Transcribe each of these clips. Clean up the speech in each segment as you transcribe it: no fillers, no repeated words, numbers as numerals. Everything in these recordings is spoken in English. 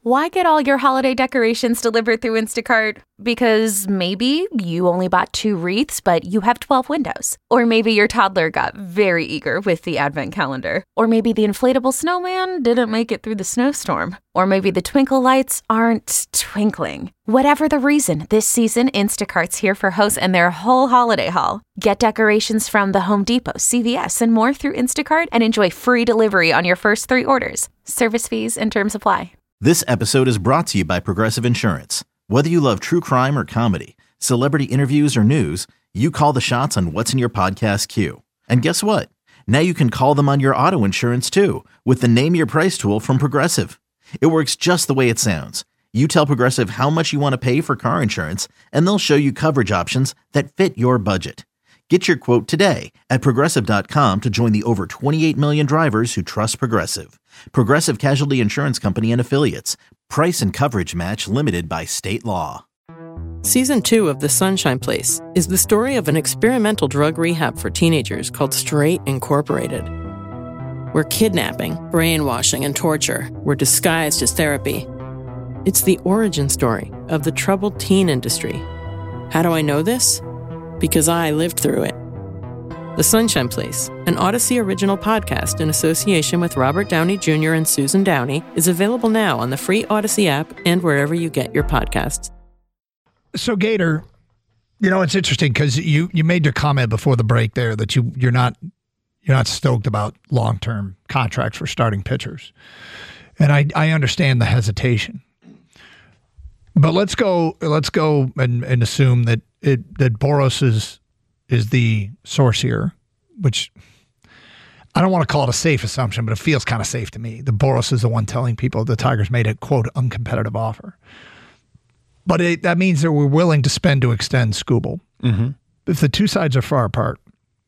Why get all your holiday decorations delivered through Instacart? Because maybe you only bought 2 wreaths, but you have 12 windows. Or maybe your toddler got very eager with the advent calendar. Or maybe the inflatable snowman didn't make it through the snowstorm. Or maybe the twinkle lights aren't twinkling. Whatever the reason, this season, Instacart's here for hosts and their whole holiday haul. Get decorations from the Home Depot, CVS, and more through Instacart and enjoy free delivery on your first 3 orders. Service fees and terms apply. This episode is brought to you by Progressive Insurance. Whether you love true crime or comedy, celebrity interviews or news, you call the shots on what's in your podcast queue. And guess what? Now you can call them on your auto insurance too with the Name Your Price tool from Progressive. It works just the way it sounds. You tell Progressive how much you want to pay for car insurance, and they'll show you coverage options that fit your budget. Get your quote today at Progressive.com to join the over 28 million drivers who trust Progressive. Progressive Casualty Insurance Company and Affiliates. Price and coverage match limited by state law. Season 2 of The Sunshine Place is the story of an experimental drug rehab for teenagers called Straight Incorporated, where kidnapping, brainwashing, and torture were disguised as therapy. It's the origin story of the troubled teen industry. How do I know this? Because I lived through it. The Sunshine Place, an Odyssey original podcast in association with Robert Downey Jr. and Susan Downey, is available now on the free Odyssey app and wherever you get your podcasts. So, Gator, you know, it's interesting because you made your comment before the break there that you're not stoked about long-term contracts for starting pitchers. And I understand the hesitation. But let's go and assume that Boros is the source here, which I don't want to call it a safe assumption, but it feels kind of safe to me. The Boros is the one telling people the Tigers made a, quote, uncompetitive offer. But that means that we're willing to spend to extend Skubal. Mm-hmm. If the two sides are far apart,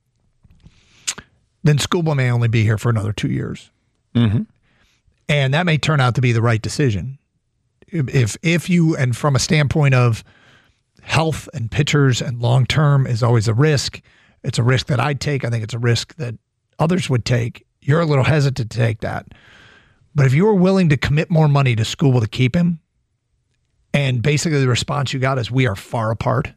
then Skubal may only be here for another 2 years. Mm-hmm. And that may turn out to be the right decision. If you, and from a standpoint of health and pitchers and long-term is always a risk. It's a risk that I'd take. I think it's a risk that others would take. You're a little hesitant to take that. But if you were willing to commit more money to Skubal to keep him, and basically the response you got is we are far apart,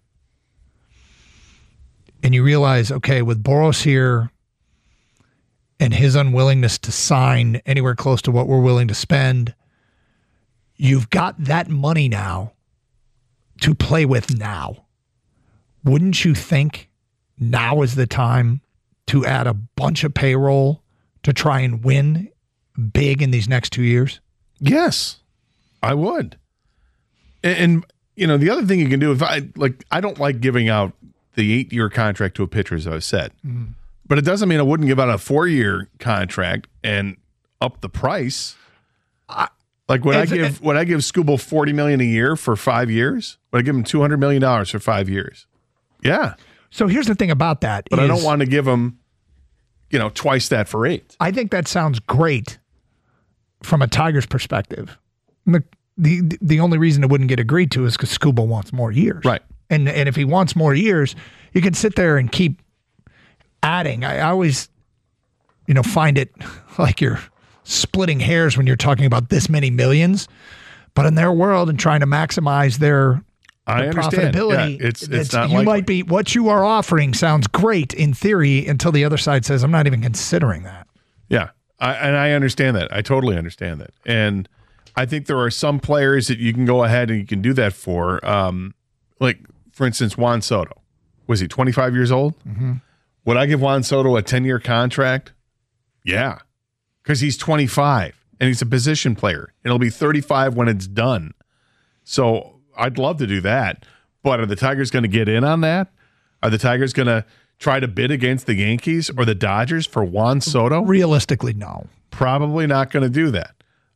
and you realize, okay, with Boros here and his unwillingness to sign anywhere close to what we're willing to spend, you've got that money now to play with now. Wouldn't you think now is the time to add a bunch of payroll to try and win big in these next 2 years? Yes, I would. And you know, the other thing you can do, I don't like giving out the 8-year contract to a pitcher, as I've said. Mm. But it doesn't mean I wouldn't give out a 4-year contract and up the price. Would I give Skubal $40 million a year for 5 years? Would I give him $200 million for 5 years? Yeah. So here's the thing about that. But I don't want to give him, twice that for 8. I think that sounds great from a Tigers perspective. The only reason it wouldn't get agreed to is because Skubal wants more years. Right. And if he wants more years, you can sit there and keep adding. I always, find it like you're splitting hairs when you're talking about this many millions, but in their world and trying to maximize their profitability, yeah, it's not you might be, what you are offering sounds great in theory until the other side says, I'm not even considering that. Yeah. I understand that. I totally understand that. And I think there are some players that you can go ahead and you can do that for. Like, for instance, Juan Soto. Was he 25 years old? Mm-hmm. Would I give Juan Soto a 10-year contract? Yeah. Because he's 25 and he's a position player. It'll be 35 when it's done. So I'd love to do that. But are the Tigers going to get in on that? Are the Tigers going to try to bid against the Yankees or the Dodgers for Juan Soto? Realistically, no. Probably not going to do that.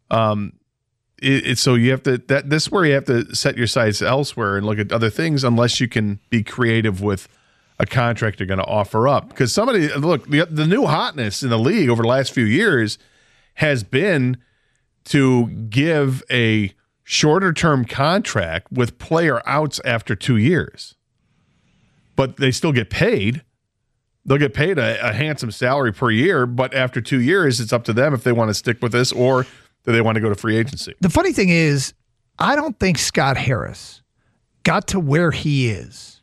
So you have to. This is where you have to set your sights elsewhere and look at other things, unless you can be creative with a contract you're going to offer up. Because the new hotness in the league over the last few years has been to give a shorter term contract with player outs after 2 years. But they still get paid. They'll get paid a handsome salary per year, but after 2 years, it's up to them if they want to stick with this or that they want to go to free agency. The funny thing is, I don't think Scott Harris got to where he is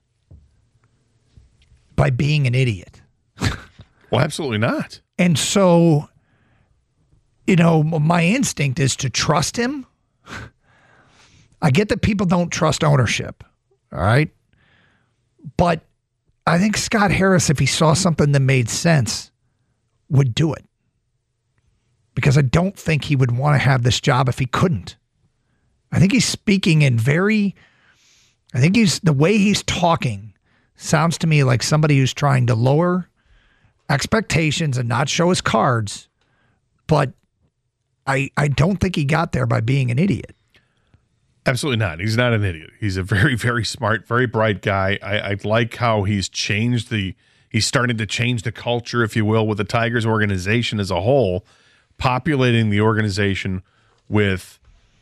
by being an idiot. Well, absolutely not. And so, my instinct is to trust him. I get that people don't trust ownership, all right? But I think Scott Harris, if he saw something that made sense, would do it. Because I don't think he would want to have this job if he couldn't. I think he's speaking in the way he's talking sounds to me like somebody who's trying to lower expectations and not show his cards. But I don't think he got there by being an idiot. Absolutely not. He's not an idiot. He's a very, very smart, very bright guy. I like how he's starting to change the culture, if you will, with the Tigers organization as a whole, populating the organization with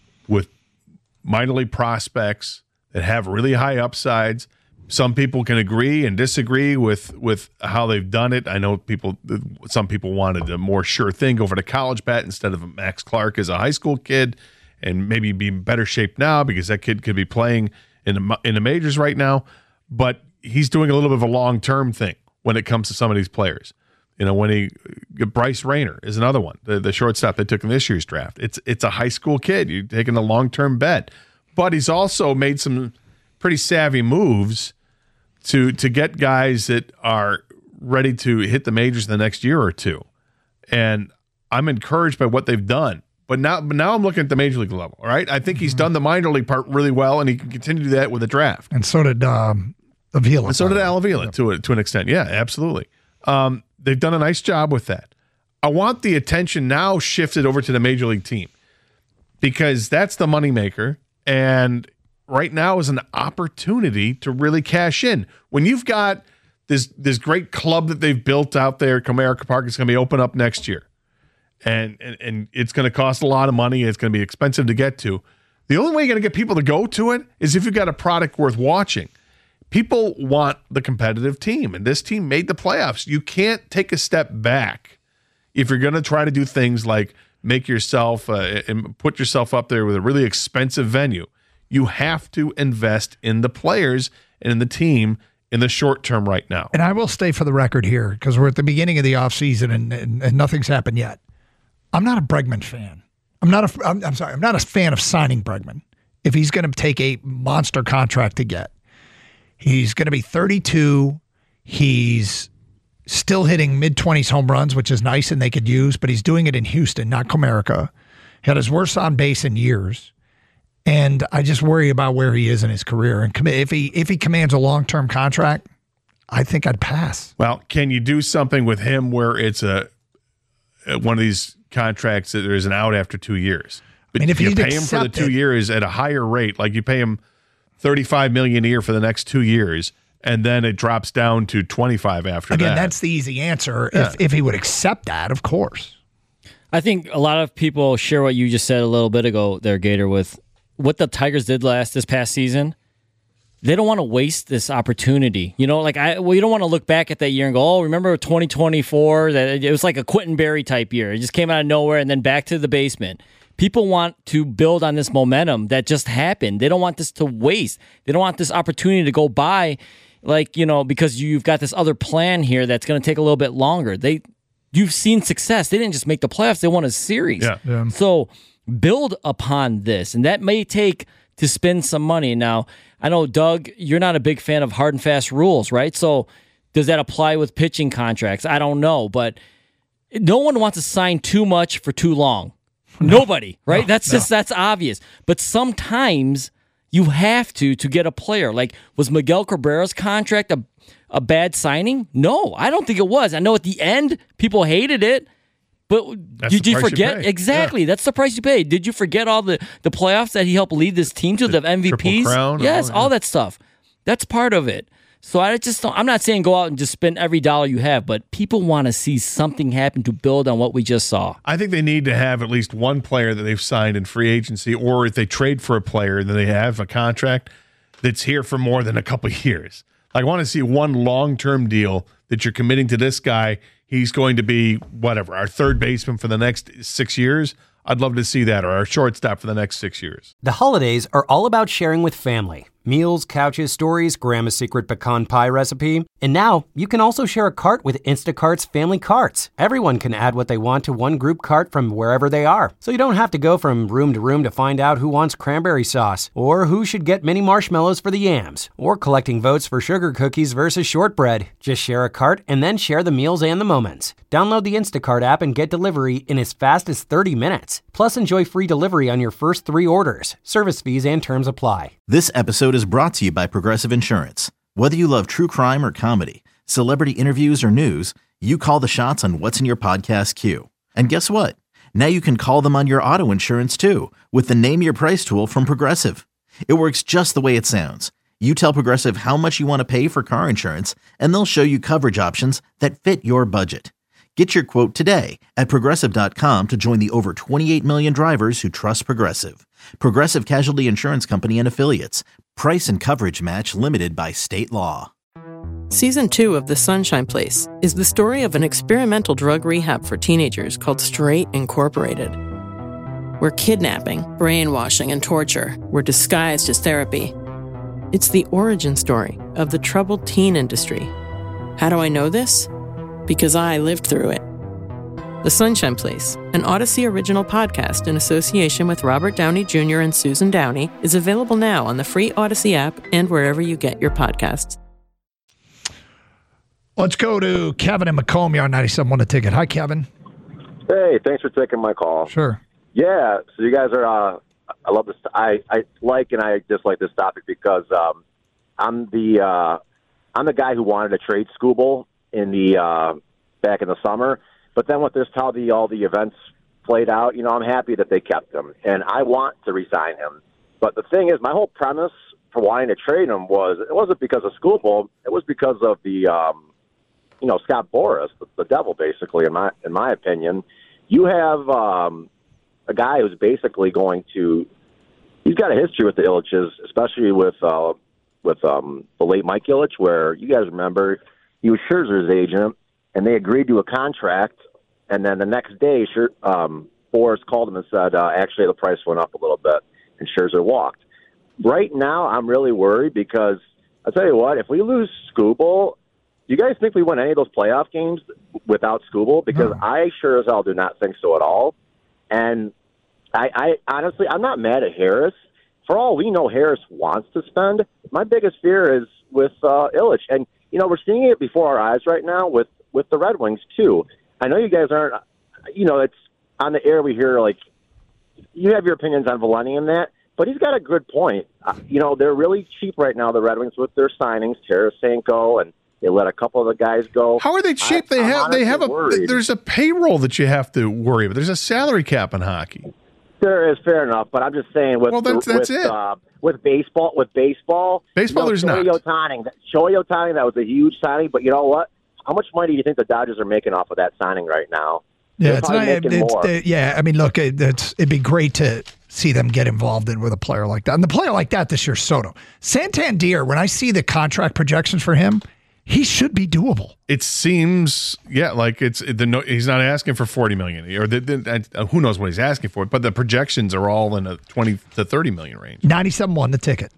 minor league prospects that have really high upsides. Some people can agree and disagree with how they've done it. I know some people wanted a more sure thing, go for the college bat instead of Max Clark as a high school kid, and maybe be in better shape now because that kid could be playing in the majors right now. But he's doing a little bit of a long-term thing when it comes to some of these players. Bryce Rayner is another one, the shortstop they took in this year's draft. It's a high school kid. You're taking a long-term bet. But he's also made some pretty savvy moves to get guys that are ready to hit the majors in the next year or two. And I'm encouraged by what they've done. But now I'm looking at the major league level, all right? I think he's done the minor league part really well, and he can continue to do that with the draft. And so did Avila. And so did Al Avila to an extent. Yeah, absolutely. They've done a nice job with that. I want the attention now shifted over to the major league team because that's the moneymaker, and right now is an opportunity to really cash in. When you've got this great club that they've built out there, Comerica Park is going to be open up next year. And it's going to cost a lot of money. It's going to be expensive to get to. The only way you're going to get people to go to it is if you've got a product worth watching. People want the competitive team, and this team made the playoffs. You can't take a step back if you're going to try to do things like make yourself and put yourself up there with a really expensive venue. You have to invest in the players and in the team in the short term right now. And I will stay for the record here because we're at the beginning of the offseason and nothing's happened yet. I'm not a Bregman fan. I'm not a fan of signing Bregman. If he's going to take a monster contract to get, he's going to be 32. He's still hitting mid-20s home runs, which is nice and they could use, but he's doing it in Houston, not Comerica. He had his worst on base in years. And I just worry about where he is in his career. And if he commands a long-term contract, I think I'd pass. Well, can you do something with him where it's one of these contracts that there's an out after 2 years? But if you pay him for the 2 years at a higher rate, like you pay him $35 million a year for the next 2 years, and then it drops down to 25 after that. Again, that's the easy answer. Yeah. If he would accept that, of course. I think a lot of people share what you just said a little bit ago there, Gator, with what the Tigers did this past season. They don't want to waste this opportunity. You don't want to look back at that year and go, oh, remember 2024? That it was like a Quentin Berry type year. It just came out of nowhere and then back to the basement. People want to build on this momentum that just happened. They don't want this to waste. They don't want this opportunity to go by, because you've got this other plan here that's going to take a little bit longer. You've seen success. They didn't just make the playoffs. They won a series. Yeah. So build upon this, and that may take to spend some money. Now, I know, Doug, you're not a big fan of hard and fast rules, right? So does that apply with pitching contracts? I don't know, but no one wants to sign too much for too long. Nobody, right? That's obvious. But sometimes you have to get a player. Like, was Miguel Cabrera's contract a bad signing? No, I don't think it was. I know at the end people hated it, but did you forget? Exactly. Yeah. That's the price you pay. Did you forget all the playoffs that he helped lead this team to, the MVPs? Triple Crown, yes, all that stuff. That's part of it. So I'm not saying go out and just spend every dollar you have, but people want to see something happen to build on what we just saw. I think they need to have at least one player that they've signed in free agency, or if they trade for a player, then they have a contract that's here for more than a couple of years. I want to see one long-term deal that you're committing to this guy. He's going to be, our third baseman for the next 6 years. I'd love to see that, or our shortstop for the next 6 years. The holidays are all about sharing with family. Meals, couches, stories, Grandma's secret pecan pie recipe. And now, you can also share a cart with Instacart's Family Carts. Everyone can add what they want to one group cart from wherever they are. So you don't have to go from room to room to find out who wants cranberry sauce, or who should get mini marshmallows for the yams, or collecting votes for sugar cookies versus shortbread. Just share a cart and then share the meals and the moments. Download the Instacart app and get delivery in as fast as 30 minutes. Plus, enjoy free delivery on your first 3 orders. Service fees and terms apply. This episode is brought to you by Progressive Insurance. Whether you love true crime or comedy, celebrity interviews or news, you call the shots on what's in your podcast queue. And guess what? Now you can call them on your auto insurance too with the Name Your Price tool from Progressive. It works just the way it sounds. You tell Progressive how much you want to pay for car insurance, and they'll show you coverage options that fit your budget. Get your quote today at Progressive.com to join the over 28 million drivers who trust Progressive. Progressive Casualty Insurance Company and Affiliates. Price and coverage match limited by state law. Season 2 of The Sunshine Place is the story of an experimental drug rehab for teenagers called Straight Incorporated, where kidnapping, brainwashing, and torture were disguised as therapy. It's the origin story of the troubled teen industry. How do I know this? Because I lived through it. The Sunshine Place, an Odyssey original podcast in association with Robert Downey Jr. and Susan Downey, is available now on the free Odyssey app and wherever you get your podcasts. Let's go to Kevin and Macomb. You're on 97.1 The Ticket. Hi, Kevin. Hey, thanks for taking my call. Sure. Yeah, so you guys are, I love this. I like and I dislike this topic because I'm the guy who wanted to trade Skubal in the back in the summer, but then with this how all the events played out, I'm happy that they kept him, and I want to re-sign him. But the thing is, my whole premise for wanting to trade him it wasn't because of Skubal, it was because of the Scott Boras, the devil, basically, in my opinion. You have a guy who's basically he's got a history with the Ilitches, especially with the late Mike Ilitch, where you guys remember he was Scherzer's agent, and they agreed to a contract, and then the next day, Boras called him and said, actually, the price went up a little bit, and Scherzer walked. Right now, I'm really worried because, I'll tell you what, if we lose Skubal, do you guys think we win any of those playoff games without Skubal? Because I sure as hell do not think so at all. And I honestly, I'm not mad at Harris. For all we know, Harris wants to spend. My biggest fear is with Ilitch. And, we're seeing it before our eyes right now with the Red Wings, too. I know you guys aren't, it's on the air we hear, you have your opinions on Valenti and that, but he's got a good point. They're really cheap right now, the Red Wings, with their signings, Tarasenko, and they let a couple of the guys go. How are they cheap? There's a payroll that you have to worry about. There's a salary cap in hockey. There is, fair enough, but I'm just saying with baseball, there's not. Shohei Ohtani, that was a huge signing, but you know what? How much money do you think the Dodgers are making off of that signing right now? Yeah, it'd be great to see them get involved with a player like that. And the player like that this year, Soto. Santander, when I see the contract projections for him, he should be doable. It seems, he's not asking for $40 million, or who knows what he's asking for. But the projections are all in a $20 to $30 million range. 97.1 The Ticket.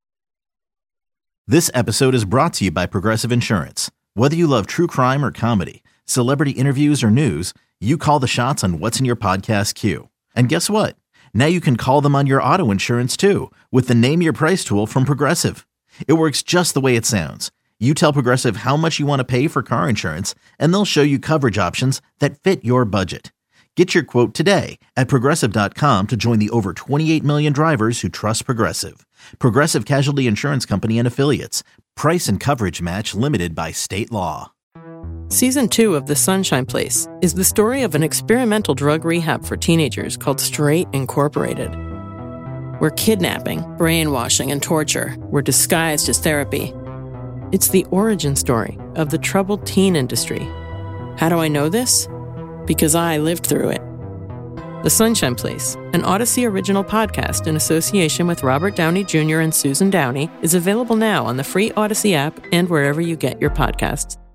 This episode is brought to you by Progressive Insurance. Whether you love true crime or comedy, celebrity interviews or news, you call the shots on what's in your podcast queue. And guess what? Now you can call them on your auto insurance too with the Name Your Price tool from Progressive. It works just the way it sounds. You tell Progressive how much you want to pay for car insurance, and they'll show you coverage options that fit your budget. Get your quote today at Progressive.com to join the over 28 million drivers who trust Progressive. Progressive Casualty Insurance Company and Affiliates. Price and coverage match limited by state law. Season 2 of The Sunshine Place is the story of an experimental drug rehab for teenagers called Straight Incorporated, where kidnapping, brainwashing, and torture were disguised as therapy. It's the origin story of the troubled teen industry. How do I know this? Because I lived through it. The Sunshine Place, an Odyssey original podcast in association with Robert Downey Jr. and Susan Downey, is available now on the free Odyssey app and wherever you get your podcasts.